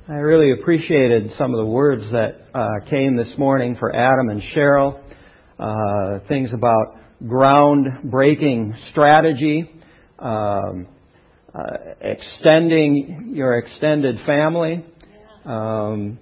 I really appreciated some of the words that came this morning for Adam and Cheryl. Things about ground-breaking strategy, extending your extended family, and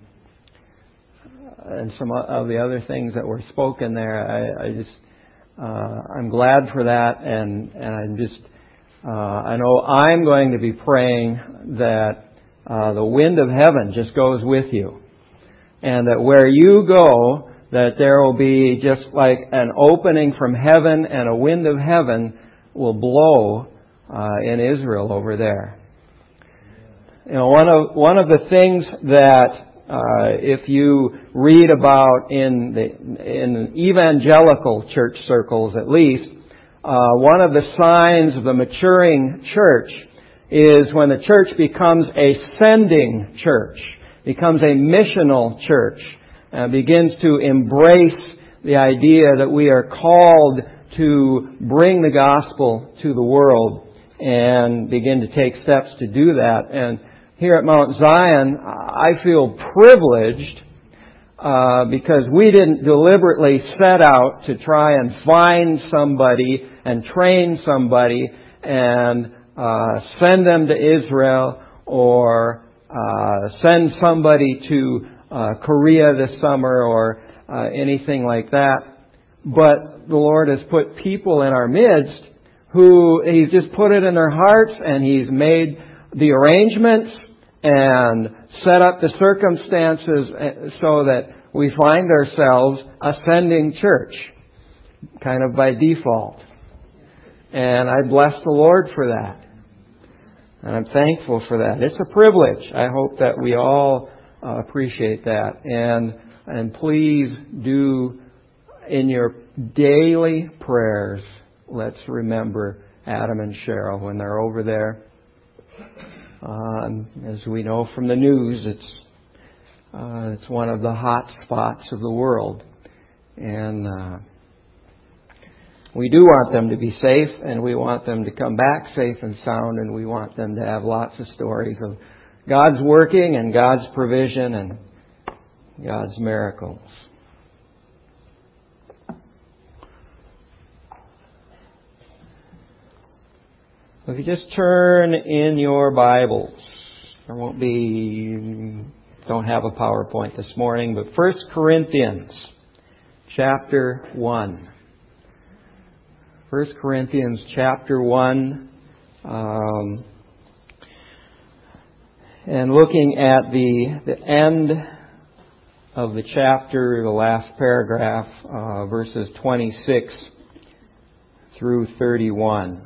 some of the other things that were spoken there. I'm glad for that, and I know I'm going to be praying that the wind of heaven just goes with you. And that where you go, that there will be just like an opening from heaven, and a wind of heaven will blow in Israel over there. You know, one of the things that if you read about in evangelical church circles at least, one of the signs of the maturing church is when the church becomes a sending church, becomes a missional church, begins to embrace the idea that we are called to bring the gospel to the world and begin to take steps to do that. And here at Mount Zion, I feel privileged because we didn't deliberately set out to try and find somebody and train somebody and send them to Israel, or send somebody to Korea this summer, or anything like that. But the Lord has put people in our midst who He's just put it in their hearts, and He's made the arrangements and set up the circumstances so that we find ourselves a sending church, kind of by default. And I bless the Lord for that. And I'm thankful for that. It's a privilege. I hope that we all appreciate that. And please do, in your daily prayers, let's remember Adam and Cheryl when they're over there. As we know from the news, it's one of the hot spots of the world. And we do want them to be safe, and we want them to come back safe and sound, and we want them to have lots of stories of God's working and God's provision and God's miracles. If you just turn in your Bibles, don't have a PowerPoint this morning, but 1 Corinthians chapter 1. 1 Corinthians chapter 1, and looking at the end of the chapter, the last paragraph, verses 26 through 31.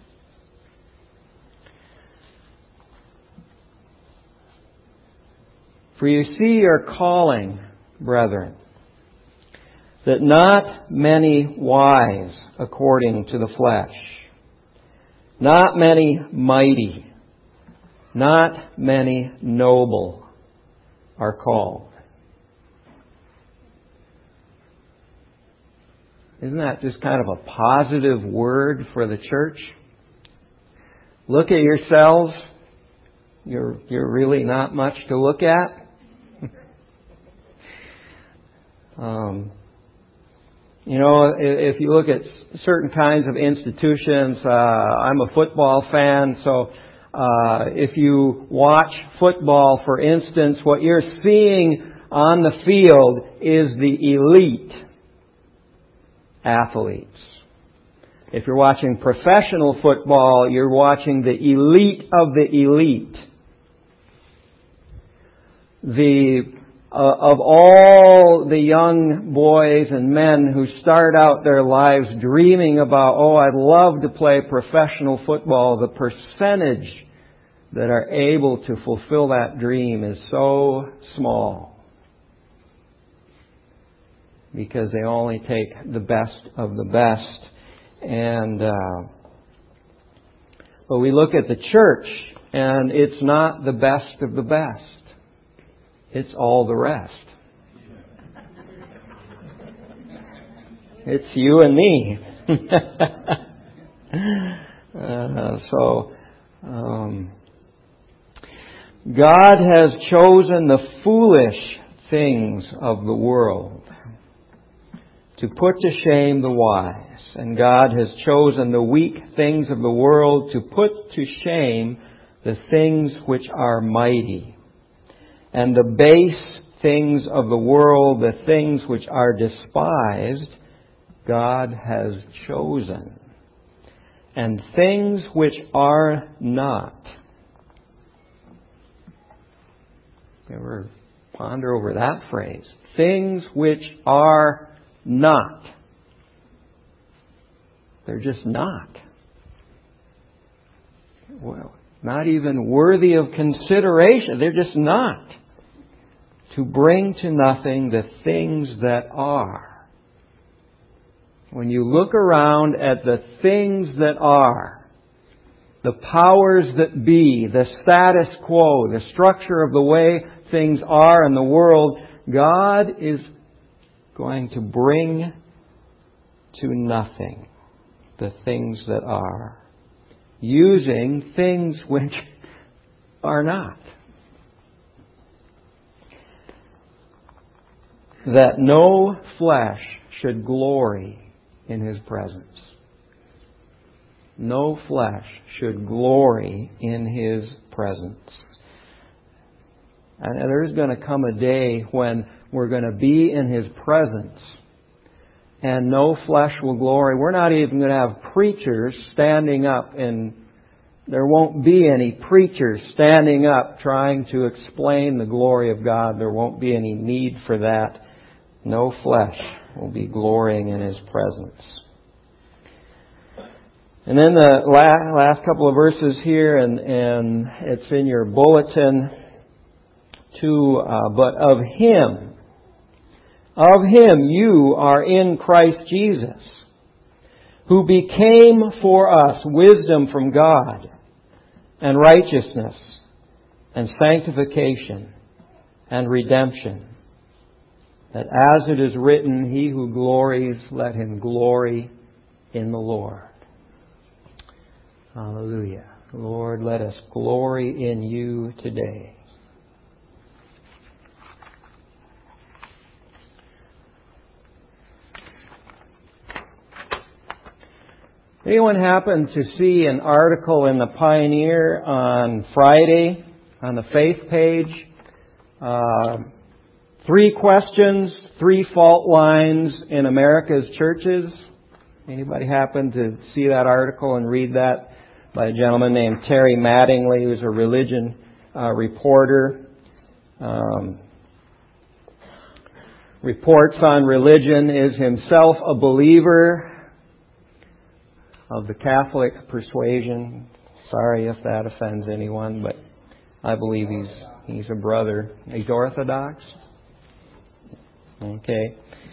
For you see your calling, brethren, that not many wise according to the flesh, not many mighty, not many noble are called. Isn't that just kind of a positive word for the church? Look at yourselves. You're really not much to look at. You know, if you look at certain kinds of institutions, I'm a football fan, so if you watch football, for instance, what you're seeing on the field is the elite athletes. If you're watching professional football, you're watching the elite of the elite. Of all the young boys and men who start out their lives dreaming about, I'd love to play professional football, the percentage that are able to fulfill that dream is so small. Because they only take the best of the best. But we look at the church, and it's not the best of the best. It's all the rest. It's you and me. God has chosen the foolish things of the world to put to shame the wise. And God has chosen the weak things of the world to put to shame the things which are mighty. And the base things of the world, the things which are despised, God has chosen. And things which are not. Ever ponder over that phrase? Things which are not. They're just not. Well, not even worthy of consideration. They're just not. To bring to nothing the things that are. When you look around at the things that are, the powers that be, the status quo, the structure of the way things are in the world, God is going to bring to nothing the things that are, using things which are not. That no flesh should glory in His presence. No flesh should glory in His presence. And there's going to come a day when we're going to be in His presence and no flesh will glory. We're not even going to have preachers standing up, and there won't be any preachers standing up trying to explain the glory of God. There won't be any need for that. No flesh will be glorying in His presence. And then the last couple of verses here, and it's in your bulletin too, but of Him you are in Christ Jesus, who became for us wisdom from God, and righteousness, and sanctification, and redemption. That as it is written, he who glories, let him glory in the Lord. Hallelujah. Lord, let us glory in You today. Anyone happen to see an article in the Pioneer on Friday on the faith page? 3 questions, 3 fault lines in America's churches. Anybody happen to see that article and read that by a gentleman named Terry Mattingly, who's a religion reporter. Reports on religion, is himself a believer of the Catholic persuasion. Sorry if that offends anyone, but I believe he's a brother. He's Orthodox. Okay.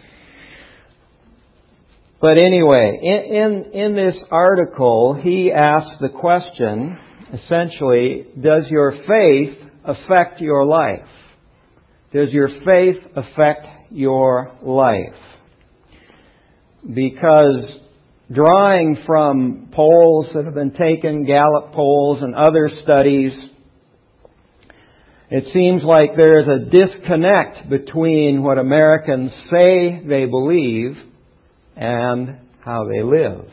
But anyway, in this article, he asks the question, essentially, does your faith affect your life? Does your faith affect your life? Because drawing from polls that have been taken, Gallup polls and other studies, it seems like there is a disconnect between what Americans say they believe and how they live.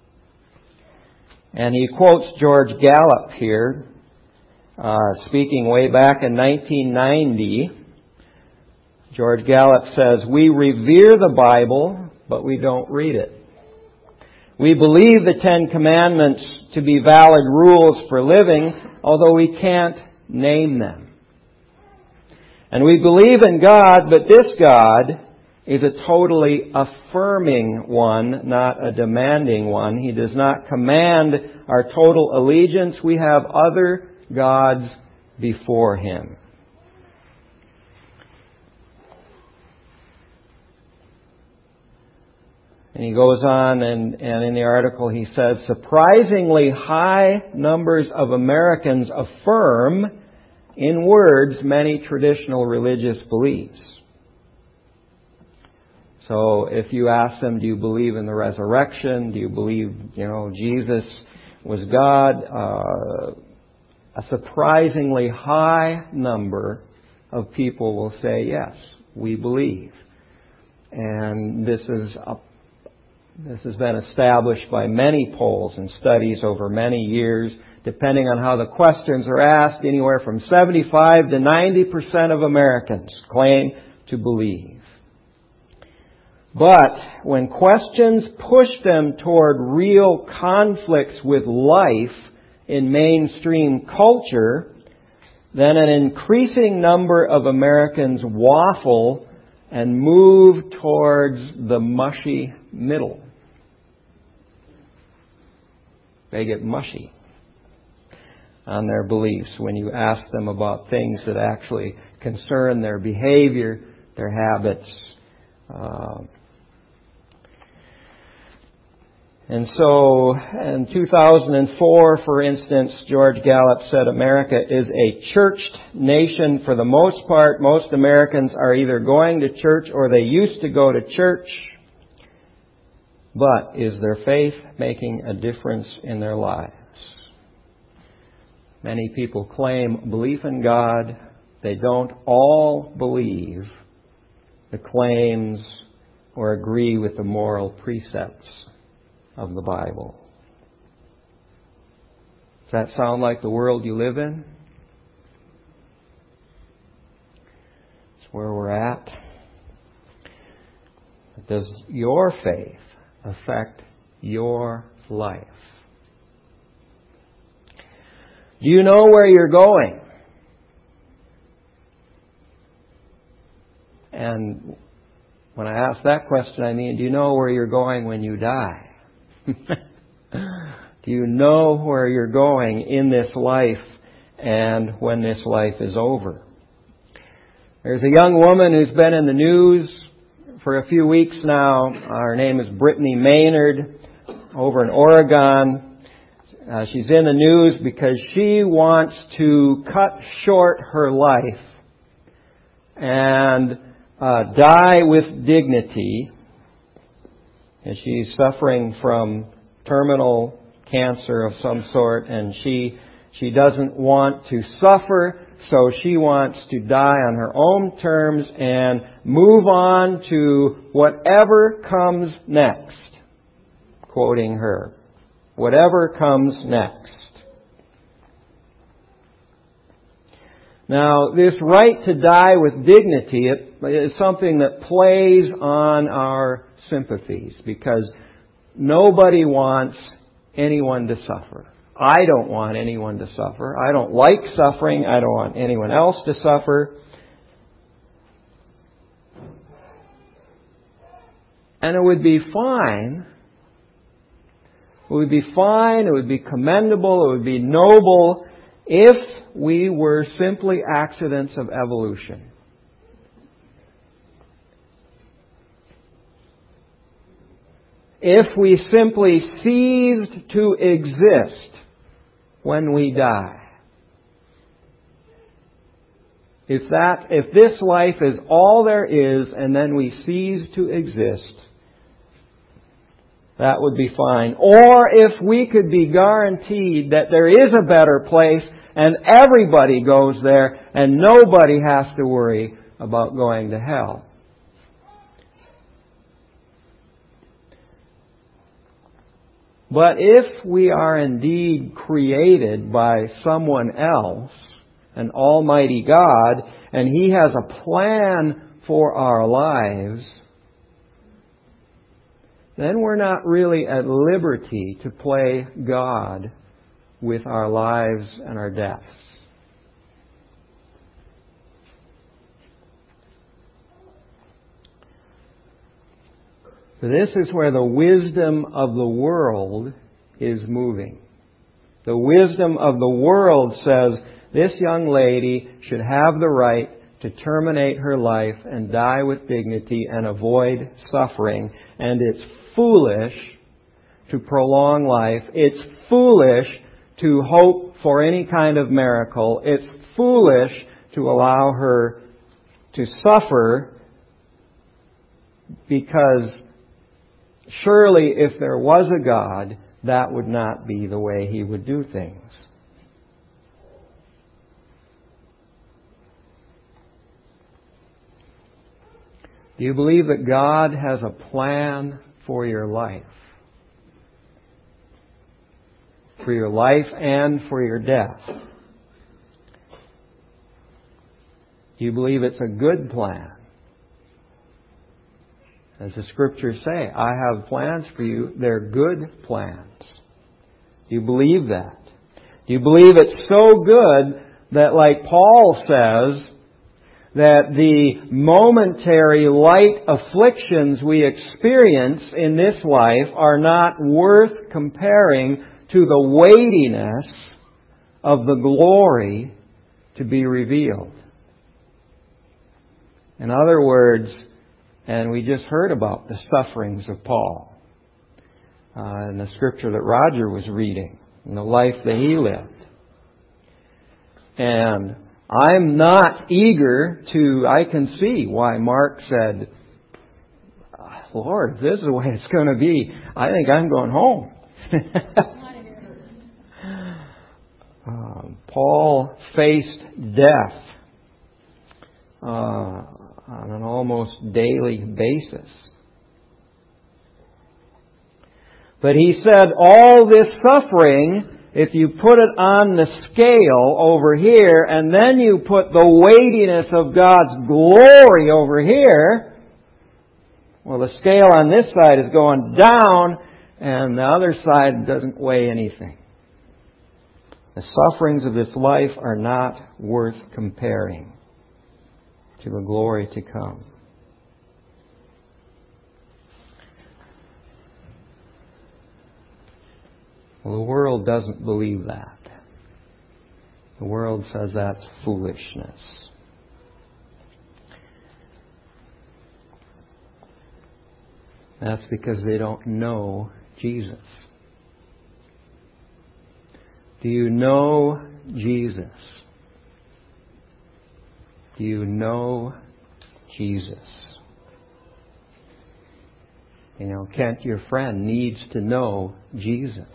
And he quotes George Gallup here, speaking way back in 1990. George Gallup says, "We revere the Bible, but we don't read it. We believe the 10 Commandments to be valid rules for living, although we can't name them. And we believe in God, but this God is a totally affirming one, not a demanding one. He does not command our total allegiance. We have other gods before Him." And he goes on, and in the article he says, surprisingly high numbers of Americans affirm in words many traditional religious beliefs. So if you ask them, do you believe in the resurrection? Do you believe, Jesus was God? a surprisingly high number of people will say, yes, we believe. And this has been established by many polls and studies over many years. Depending on how the questions are asked, anywhere from 75 to 90% of Americans claim to believe. But when questions push them toward real conflicts with life in mainstream culture, then an increasing number of Americans waffle and move towards the mushy middle. They get mushy on their beliefs when you ask them about things that actually concern their behavior, their habits. And so, in 2004, for instance, George Gallup said America is a churched nation for the most part. Most Americans are either going to church or they used to go to church. But is their faith making a difference in their lives? Many people claim belief in God. They don't all believe the claims or agree with the moral precepts of the Bible. Does that sound like the world you live in? It's where we're at. Does your faith affect your life? Do you know where you're going? And when I ask that question, I mean, do you know where you're going when you die? Do you know where you're going in this life and when this life is over? There's a young woman who's been in the news for a few weeks now. Her name is Brittany Maynard over in Oregon. She's in the news because she wants to cut short her life and die with dignity. And she's suffering from terminal cancer of some sort, and she doesn't want to suffer, so she wants to die on her own terms and move on to whatever comes next. Quoting her, whatever comes next. Now, this right to die with dignity is something that plays on our sympathies, because nobody wants anyone to suffer. I don't want anyone to suffer. I don't like suffering. I don't want anyone else to suffer. And it would be fine. It would be fine. It would be commendable. It would be noble if we were simply accidents of evolution. If we simply ceased to exist when we die. If this life is all there is and then we cease to exist, that would be fine. Or if we could be guaranteed that there is a better place and everybody goes there and nobody has to worry about going to hell. But if we are indeed created by someone else, an almighty God, and He has a plan for our lives, then we're not really at liberty to play God with our lives and our deaths. So this is where the wisdom of the world is moving. The wisdom of the world says this young lady should have the right to terminate her life and die with dignity and avoid suffering. And it's foolish to prolong life. It's foolish to hope for any kind of miracle. It's foolish to allow her to suffer, because surely if there was a God, that would not be the way He would do things. Do you believe that God has a plan for your life? For your life and for your death? Do you believe it's a good plan? As the Scriptures say, I have plans for you. They're good plans. Do you believe that? Do you believe it's so good that, like Paul says, that the momentary light afflictions we experience in this life are not worth comparing to the weightiness of the glory to be revealed? In other words, and we just heard about the sufferings of Paul in the scripture that Roger was reading, in the life that he lived. And I'm not eager I can see why Mark said, Lord, if this is the way it's going to be, I think I'm going home. Paul faced death on an almost daily basis. But he said all this suffering, if you put it on the scale over here and then you put the weightiness of God's glory over here, well, the scale on this side is going down and the other side doesn't weigh anything. The sufferings of this life are not worth comparing to the glory to come. Well, the world doesn't believe that. The world says that's foolishness. That's because they don't know Jesus. Do you know Jesus? Do you know Jesus? You know, Kent, your friend, needs to know Jesus.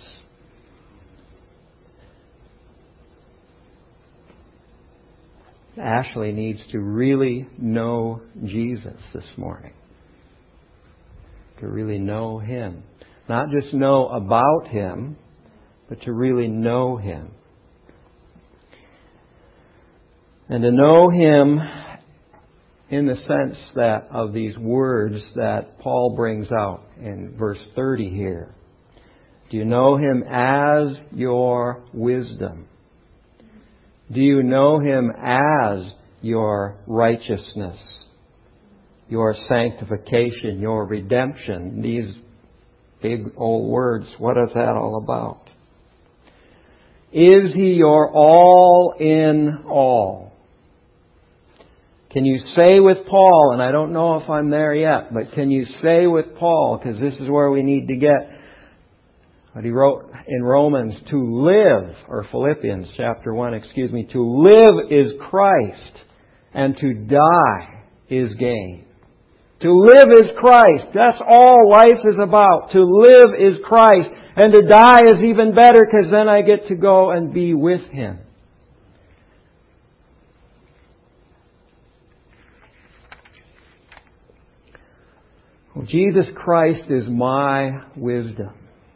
Ashley needs to really know Jesus this morning. To really know Him. Not just know about Him, but to really know Him. And to know Him in the sense that of these words that Paul brings out in verse 30 here. Do you know Him as your wisdom? Do you know Him as your righteousness, your sanctification, your redemption? These big old words, what is that all about? Is He your all in all? Can you say with Paul, and I don't know if I'm there yet, but can you say with Paul, because this is where we need to get what he wrote in Romans, to live, or Philippians chapter 1, to live is Christ, and to die is gain. To live is Christ. That's all life is about. To live is Christ. And to die is even better because then I get to go and be with Him. Well, Jesus Christ is my wisdom.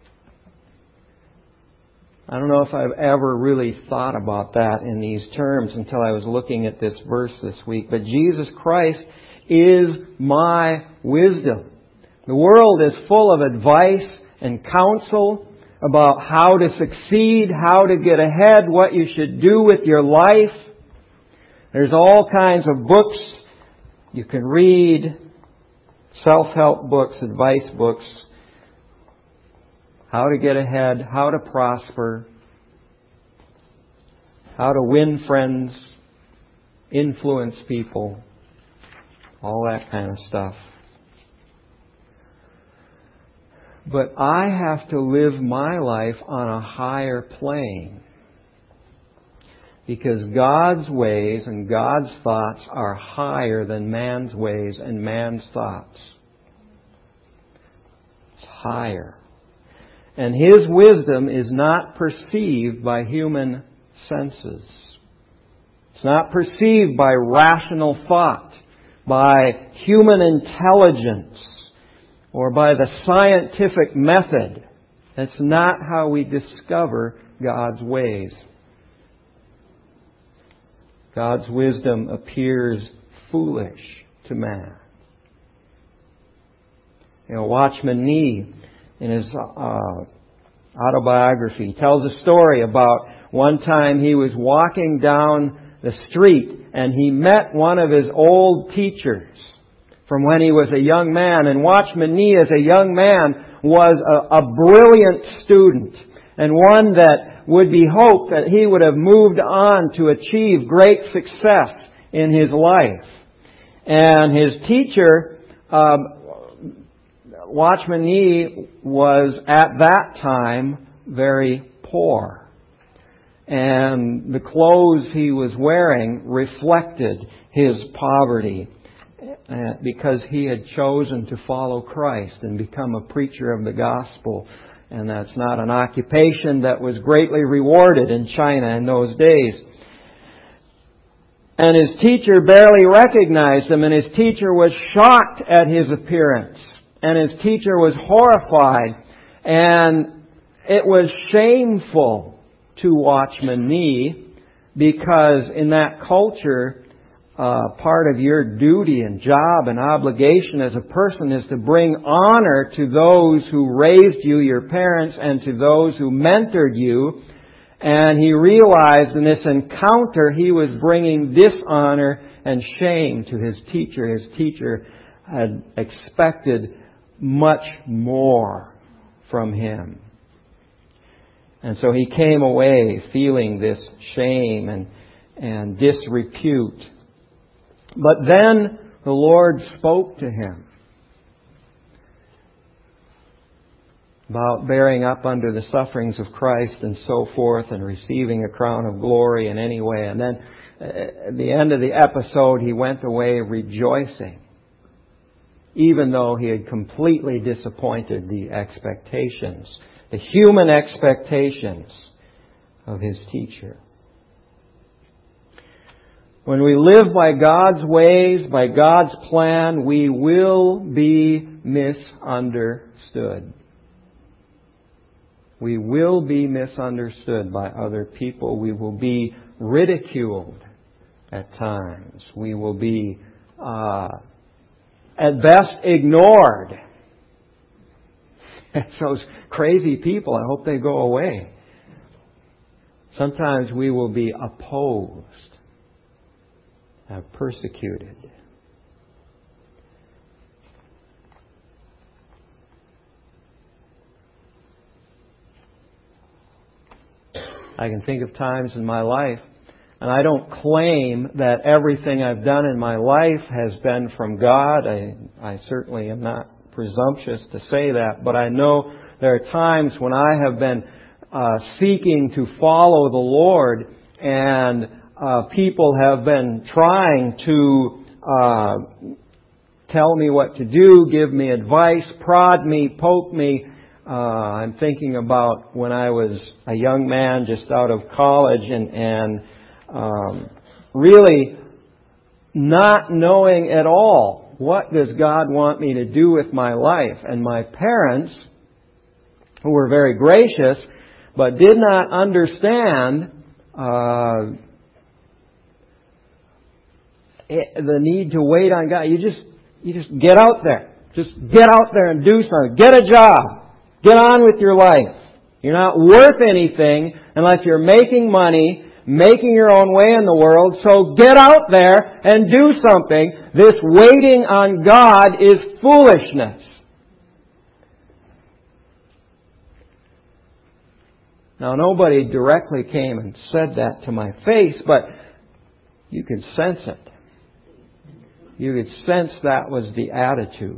I don't know if I've ever really thought about that in these terms until I was looking at this verse this week. But Jesus Christ is my wisdom. The world is full of advice and counsel about how to succeed, how to get ahead, what you should do with your life. There's all kinds of books you can read, self-help books, advice books, how to get ahead, how to prosper, how to win friends, influence people, all that kind of stuff. But I have to live my life on a higher plane. Because God's ways and God's thoughts are higher than man's ways and man's thoughts. It's higher. And His wisdom is not perceived by human senses. It's not perceived by rational thought. by human intelligence or by the scientific method. That's not how we discover God's ways. God's wisdom appears foolish to man. Watchman Nee, in his autobiography, tells a story about one time he was walking down the street and he met one of his old teachers from when he was a young man. And Watchman Nee, as a young man, was a brilliant student and one that would be hoped that he would have moved on to achieve great success in his life. And his teacher, Watchman Nee, was at that time very poor. And the clothes he was wearing reflected his poverty because he had chosen to follow Christ and become a preacher of the gospel. And that's not an occupation that was greatly rewarded in China in those days. And his teacher barely recognized him, and his teacher was shocked at his appearance. And his teacher was horrified. And it was shameful to Watchman Nee, because in that culture, part of your duty and job and obligation as a person is to bring honor to those who raised you, your parents, and to those who mentored you. And he realized in this encounter he was bringing dishonor and shame to his teacher. His teacher had expected much more from him. And so he came away feeling this shame and disrepute. But then the Lord spoke to him about bearing up under the sufferings of Christ and so forth and receiving a crown of glory in any way. And then at the end of the episode, he went away rejoicing, even though he had completely disappointed the expectations, the human expectations of his teacher. When we live by God's ways, by God's plan, we will be misunderstood. We will be misunderstood by other people. We will be ridiculed at times. We will be, at best, ignored. It's those crazy people. I hope they go away. Sometimes we will be opposed, persecuted. I can think of times in my life, and I don't claim that everything I've done in my life has been from God. I certainly am not presumptuous to say that, but I know there are times when I have been seeking to follow the Lord, and people have been trying to tell me what to do, give me advice, prod me, poke me. I'm thinking about when I was a young man just out of college and really not knowing at all what does God want me to do with my life. And my parents, who were very gracious, but did not understand the need to wait on God. You just get out there. Just get out there and do something. Get a job. Get on with your life. You're not worth anything unless you're making money, making your own way in the world. So get out there and do something. This waiting on God is foolishness. Now, nobody directly came and said that to my face, but you could sense it. You could sense that was the attitude.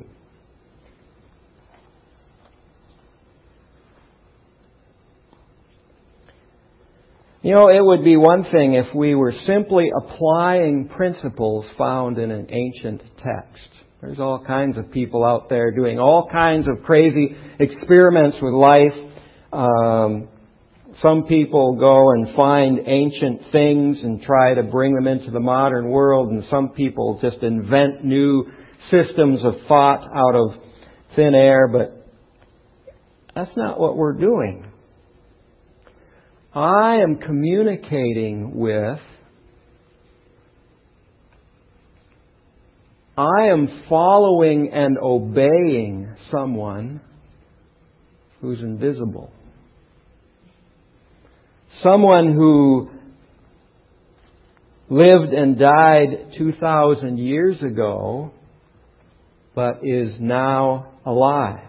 You know, it would be one thing if we were simply applying principles found in an ancient text. There's all kinds of people out there doing all kinds of crazy experiments with life. Some people go and find ancient things and try to bring them into the modern world, and some people just invent new systems of thought out of thin air, but that's not what we're doing. I am communicating with, I am following and obeying someone who's invisible. Someone who lived and died 2,000 years ago, but is now alive.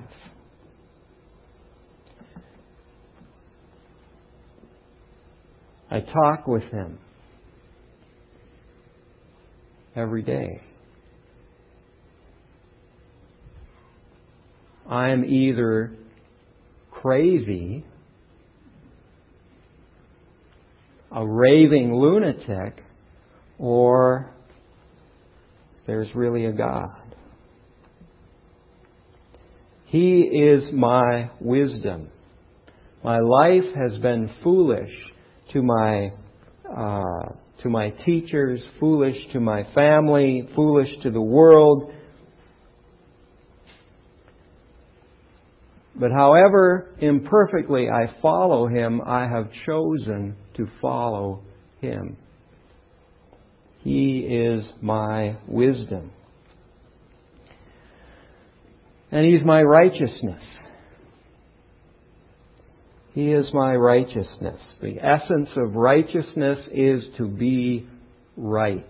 I talk with Him every day. I am either crazy, a raving lunatic, or there's really a God. He is my wisdom. My life has been foolish to my teachers, foolish to my family, foolish to the world. But however imperfectly I follow Him, I have chosen to follow Him. He is my wisdom. And He's my righteousness. He is my righteousness. The essence of righteousness is to be right.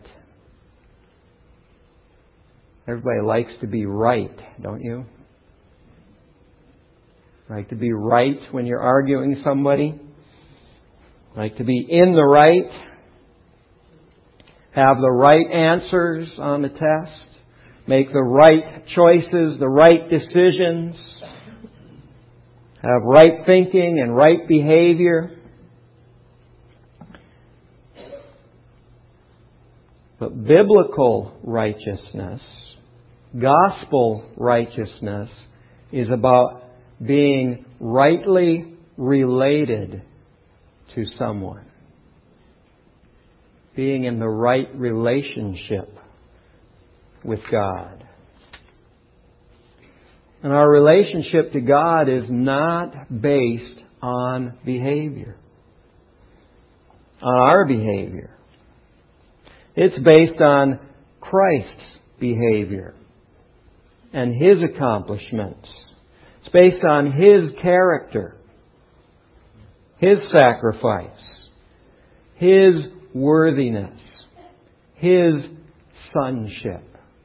Everybody likes to be right, don't you? Like to be right when you're arguing with somebody. Like to be in the right. Have the right answers on the test. Make the right choices, the right decisions. Have right thinking and right behavior. But biblical righteousness, gospel righteousness, is about being rightly related to someone. Being in the right relationship with God. And our relationship to God is not based on behavior. On our behavior. It's based on Christ's behavior and His accomplishments. It's based on His character, His sacrifice, His worthiness, His sonship.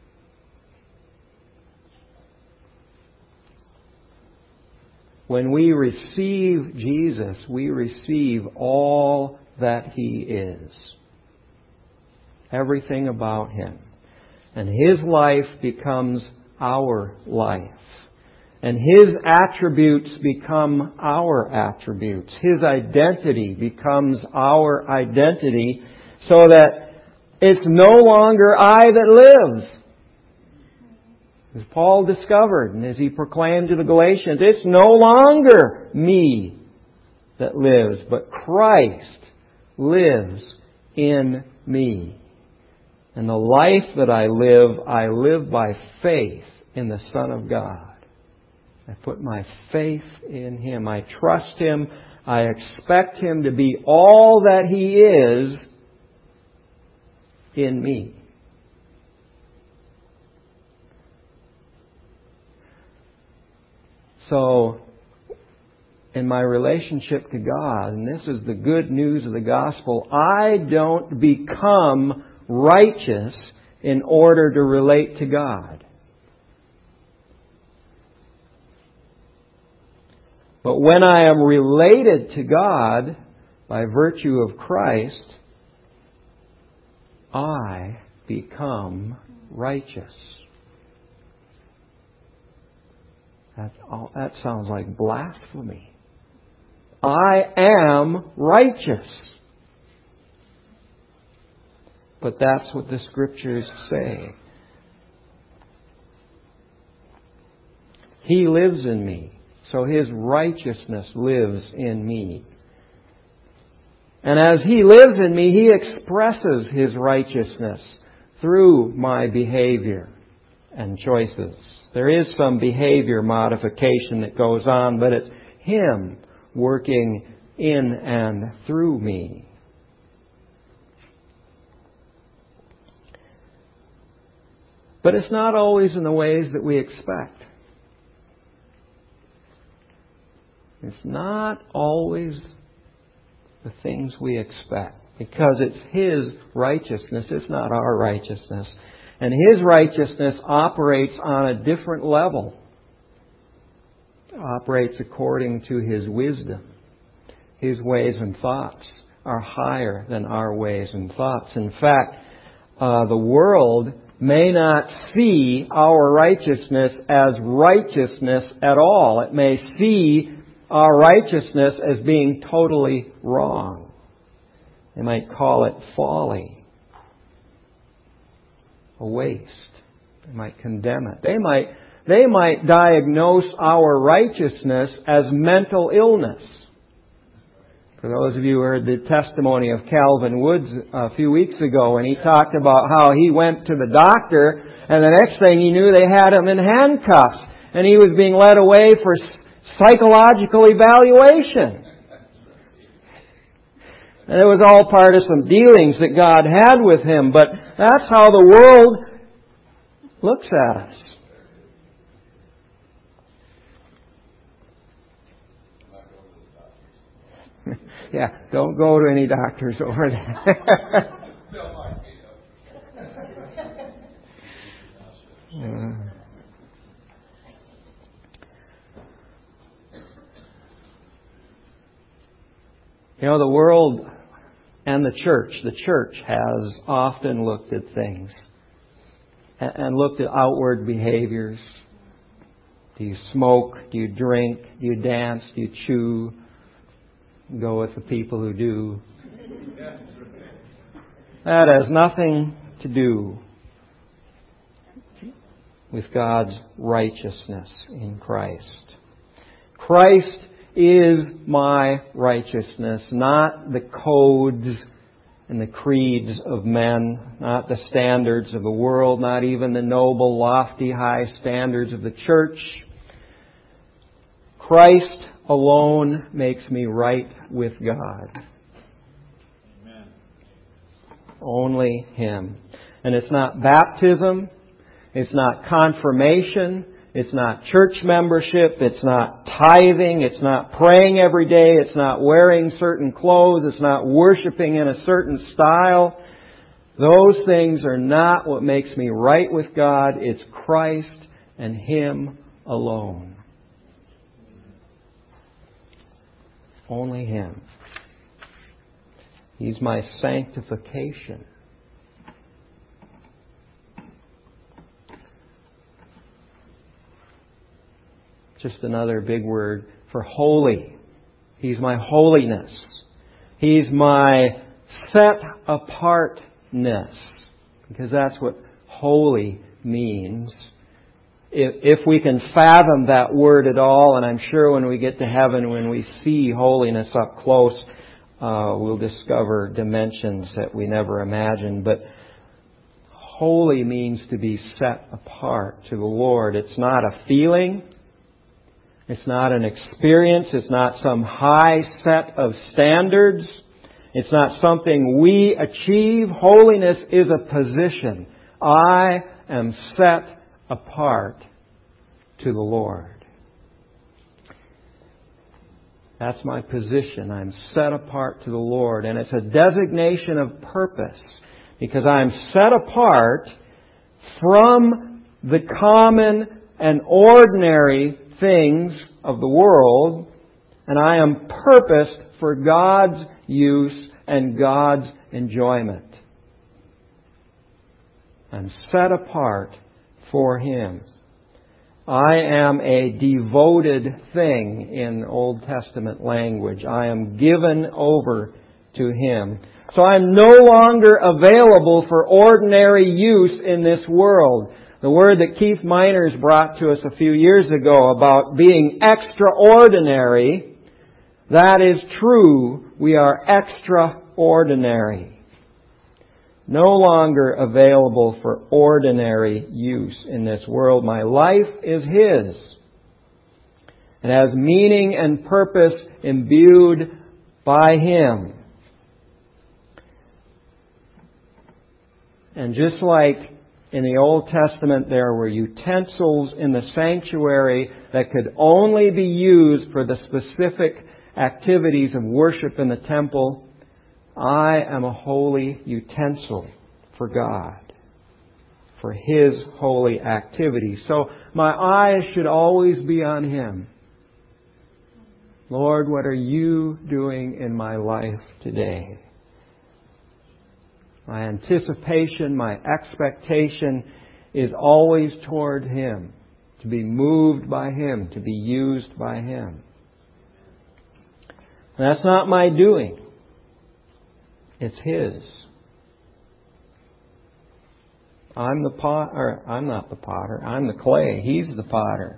When we receive Jesus, we receive all that He is. Everything about Him. And His life becomes our life. And His attributes become our attributes. His identity becomes our identity, so that it's no longer I that lives. As Paul discovered, and as he proclaimed to the Galatians, it's no longer me that lives, but Christ lives in me. And the life that I live by faith in the Son of God. I put my faith in Him. I trust Him. I expect Him to be all that He is in me. So, in my relationship to God, and this is the good news of the gospel, I don't become righteous in order to relate to God. But when I am related to God by virtue of Christ, I become righteous. That sounds like blasphemy. I am righteous. But that's what the Scriptures say. He lives in me, so His righteousness lives in me. And as He lives in me, He expresses His righteousness through my behavior and choices. There is some behavior modification that goes on, but it's Him working in and through me. But it's not always in the ways that we expect. It's not always the things we expect, because it's His righteousness, it's not our righteousness. And His righteousness operates on a different level. It operates according to His wisdom. His ways and thoughts are higher than our ways and thoughts. In fact, the world may not see our righteousness as righteousness at all. It may see our righteousness as being totally wrong. They might call it folly, a waste. They might condemn it. They might diagnose our righteousness as mental illness. For those of you who heard the testimony of Calvin Woods a few weeks ago, and he talked about how he went to the doctor, and the next thing he knew they had him in handcuffs, and he was being led away for psychological evaluation. And it was all part of some dealings that God had with him, but that's how the world looks at us. Yeah, don't go to any doctors over there. You know, the world and the church has often looked at things and looked at outward behaviors. Do you smoke? Do you drink? Do you dance? Do you chew? Go with the people who do. That has nothing to do with God's righteousness in Christ. Christ is my righteousness, not the codes and the creeds of men, not the standards of the world, not even the noble, lofty, high standards of the church. Christ alone makes me right with God. Amen. Only Him. And it's not baptism, it's not confirmation, it's not church membership, it's not tithing, it's not praying every day, it's not wearing certain clothes, it's not worshiping in a certain style. Those things are not what makes me right with God. It's Christ and Him alone. Only Him. He's my sanctification. Just another big word for holy. He's my holiness. He's my set apartness. Because that's what holy means. If we can fathom that word at all, and I'm sure when we get to heaven, when we see holiness up close, we'll discover dimensions that we never imagined. But holy means to be set apart to the Lord. It's not a feeling. It's not an experience. It's not some high set of standards. It's not something we achieve. Holiness is a position. I am set apart to the Lord. That's my position. I'm set apart to the Lord. And it's a designation of purpose, because I'm set apart from the common and ordinary things of the world, and I am purposed for God's use and God's enjoyment. I'm set apart for Him. I am a devoted thing in Old Testament language. I am given over to Him. So I'm no longer available for ordinary use in this world. The word that Keith Miners brought to us a few years ago about being extraordinary, That is true. We are extraordinary. No longer available for ordinary use in this world. My life is His. It has meaning and purpose imbued by Him. And just like in the Old Testament there were utensils in the sanctuary that could only be used for the specific activities of worship in the temple, I am a holy utensil for God, for His holy activities. So my eyes should always be on Him. Lord, what are You doing in my life today? My anticipation, my expectation is always toward Him, to be moved by Him, to be used by Him. And that's not my doing. It's His. I'm not the potter. I'm the clay. He's the potter.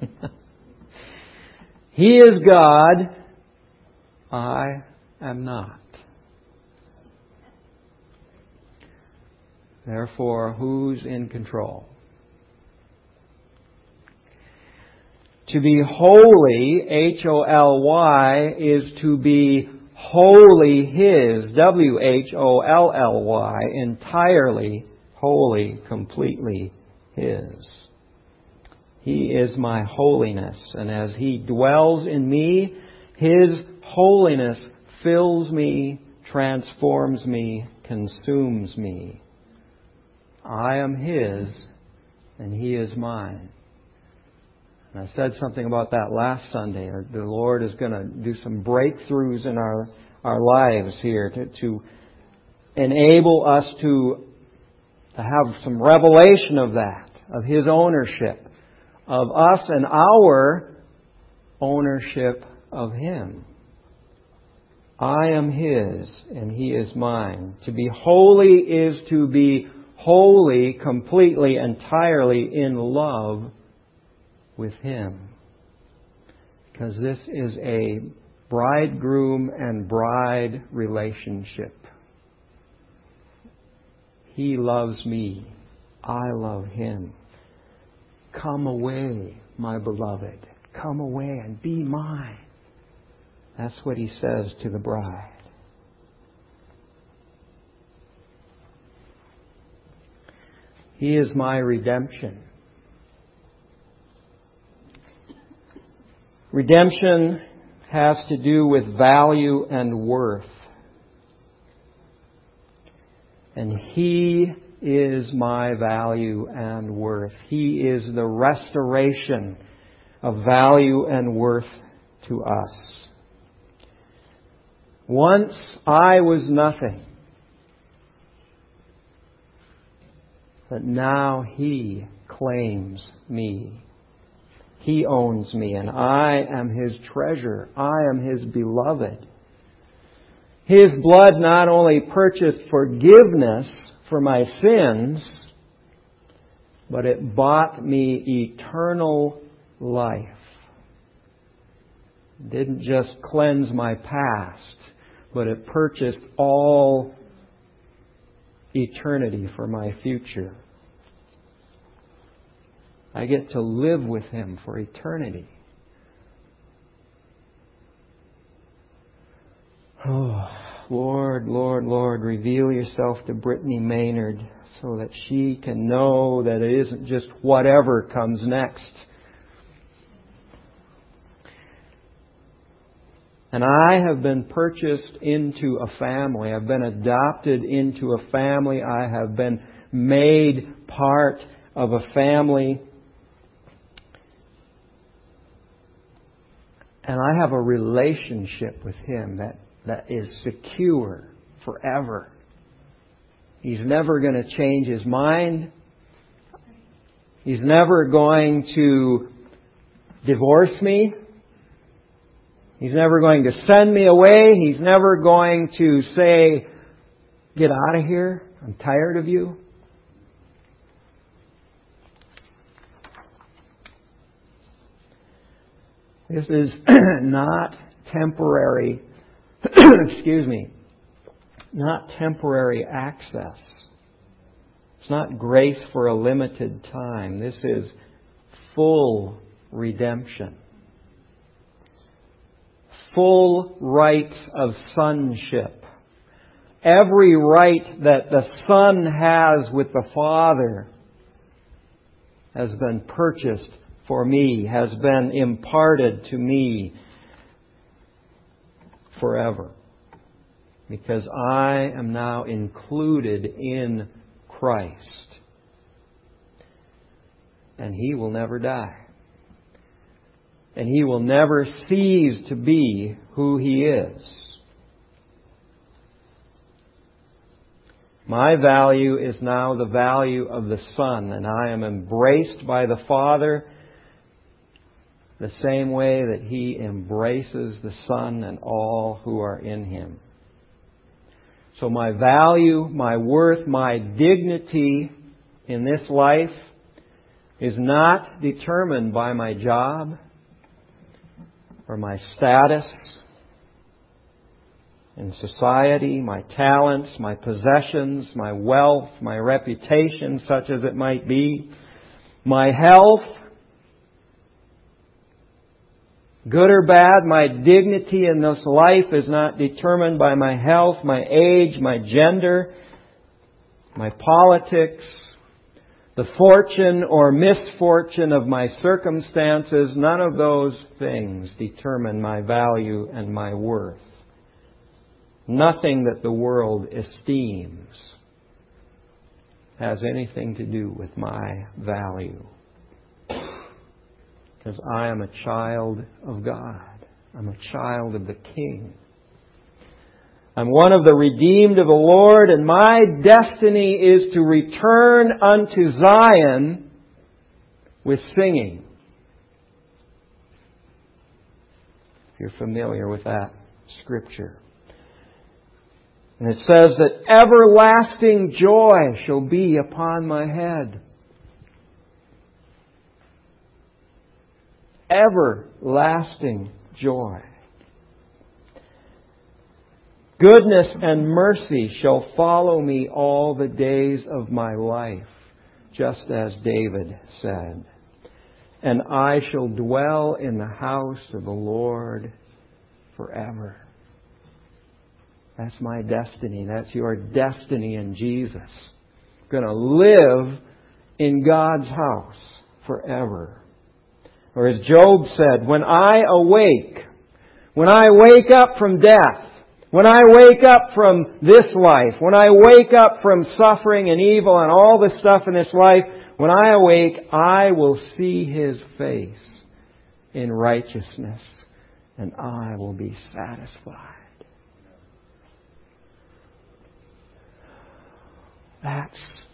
He is God. I am not. Therefore, who's in control? To be holy, H-O-L-Y, is to be wholly His, W-H-O-L-L-Y, entirely, wholly, completely His. He is my holiness, and as He dwells in me, His holiness fills me, transforms me, consumes me. I am His, and He is mine. And I said something about that last Sunday. The Lord is going to do some breakthroughs in our lives here to enable us to have some revelation of that, of His ownership, of us and our ownership of Him. I am His, and He is mine. To be holy is to be wholly, completely, entirely in love with Him. Because this is a bridegroom and bride relationship. He loves me. I love Him. Come away, my beloved. Come away and be mine. That's what He says to the bride. He is my redemption. Redemption has to do with value and worth. And He is my value and worth. He is the restoration of value and worth to us. Once I was nothing, but now He claims me. He owns me, and I am His treasure. I am His beloved. His blood not only purchased forgiveness for my sins, but it bought me eternal life. It didn't just cleanse my past, but it purchased all eternity for my future. I get to live with Him for eternity. Oh, Lord, Lord, Lord, reveal Yourself to Brittany Maynard so that she can know that it isn't just whatever comes next. And I have been purchased into a family. I've been adopted into a family. I have been made part of a family. And I have a relationship with Him that is secure forever. He's never going to change His mind. He's never going to divorce me. He's never going to send me away. He's never going to say, get out of here. I'm tired of you. This is not temporary, excuse me, not temporary access. It's not grace for a limited time. This is full redemption. Full right of sonship. Every right that the Son has with the Father has been purchased for me, has been imparted to me forever. Because I am now included in Christ. And He will never die. And He will never cease to be who He is. My value is now the value of the Son, and I am embraced by the Father the same way that He embraces the Son and all who are in Him. So my value, my worth, my dignity in this life is not determined by my job or my status in society, my talents, my possessions, my wealth, my reputation, such as it might be, my health, good or bad, my dignity in this life is not determined by my health, my age, my gender, my politics, the fortune or misfortune of my circumstances. None of those things determine my value and my worth. Nothing that the world esteems has anything to do with my value. Because I am a child of God. I'm a child of the King. I'm one of the redeemed of the Lord, and my destiny is to return unto Zion with singing. If you're familiar with that scripture. And it says that everlasting joy shall be upon my head. Everlasting joy. Goodness and mercy shall follow me all the days of my life, just as David said. And I shall dwell in the house of the Lord forever. That's my destiny. That's your destiny in Jesus. Going to live in God's house forever. Or as Job said, when I wake up from death, when I wake up from this life, when I wake up from suffering and evil and all the stuff in this life, when I awake, I will see His face in righteousness and I will be satisfied. That's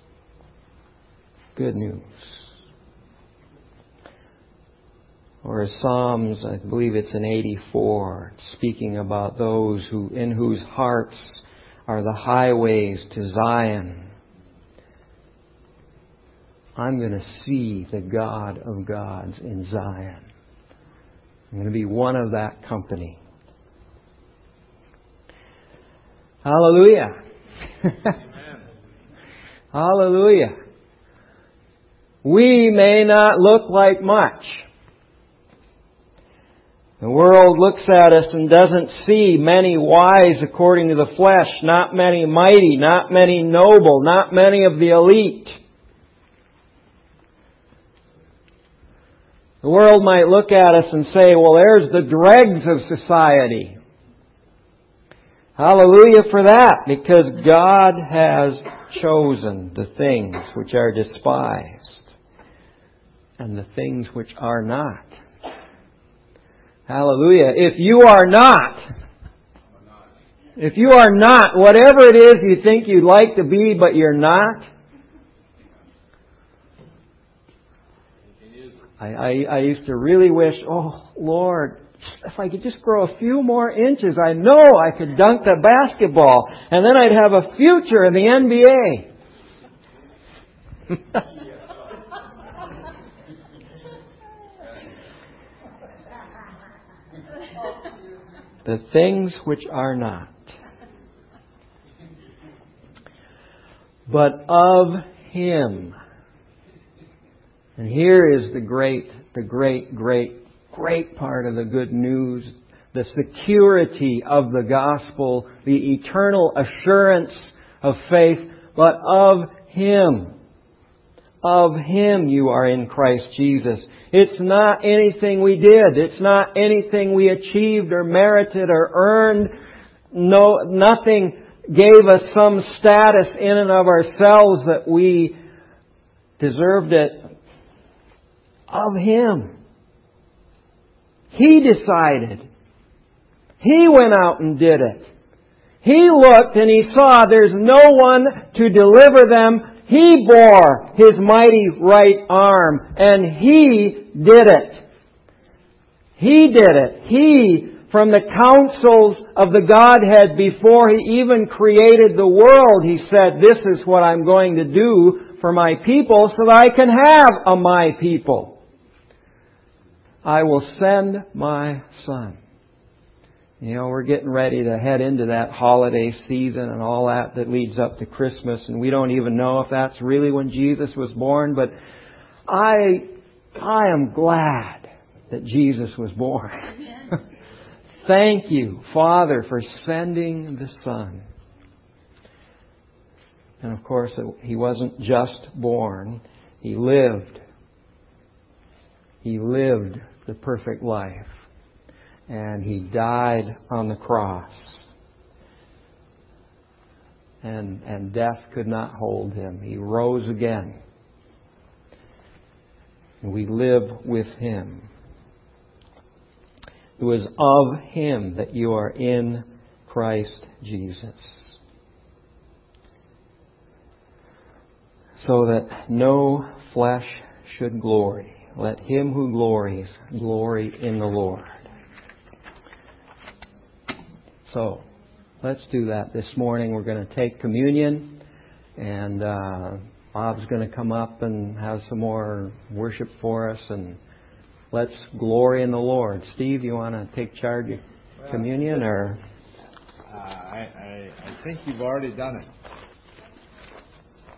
good news. Or as Psalms, I believe it's in 84, speaking about those in whose hearts are the highways to Zion. I'm going to see the God of gods in Zion. I'm going to be one of that company. Hallelujah. Hallelujah. We may not look like much. The world looks at us and doesn't see many wise according to the flesh, not many mighty, not many noble, not many of the elite. The world might look at us and say, well, there's the dregs of society. Hallelujah for that, because God has chosen the things which are despised and the things which are not. Hallelujah. If you are not, whatever it is you think you'd like to be, but you're not, I used to really wish, oh Lord, if I could just grow a few more inches, I know I could dunk the basketball, and then I'd have a future in the NBA. the things which are not, but of Him. And here is the great part of the good news, the security of the gospel, the eternal assurance of faith, but of Him. Of Him you are in Christ Jesus. It's not anything we did. It's not anything we achieved or merited or earned. No, nothing gave us some status in and of ourselves that we deserved it. Of Him. He decided. He went out and did it. He looked and He saw there's no one to deliver them. He bore His mighty right arm and He did it. He did it. He, from the counsels of the Godhead before He even created the world, He said, this is what I'm going to do for my people so that I can have a my people. I will send my Son. You know, we're getting ready to head into that holiday season and all that leads up to Christmas, and we don't even know if that's really when Jesus was born, but I am glad that Jesus was born. Thank you, Father, for sending the Son. And of course, He wasn't just born. He lived. He lived the perfect life. And He died on the cross. And death could not hold Him. He rose again. And we live with Him. It was of Him that you are in Christ Jesus. So that no flesh should glory. Let him who glories, glory in the Lord. So, let's do that this morning. We're going to take communion, and Bob's going to come up and have some more worship for us, and let's glory in the Lord. Steve, you want to take charge of communion, or? I think you've already done it.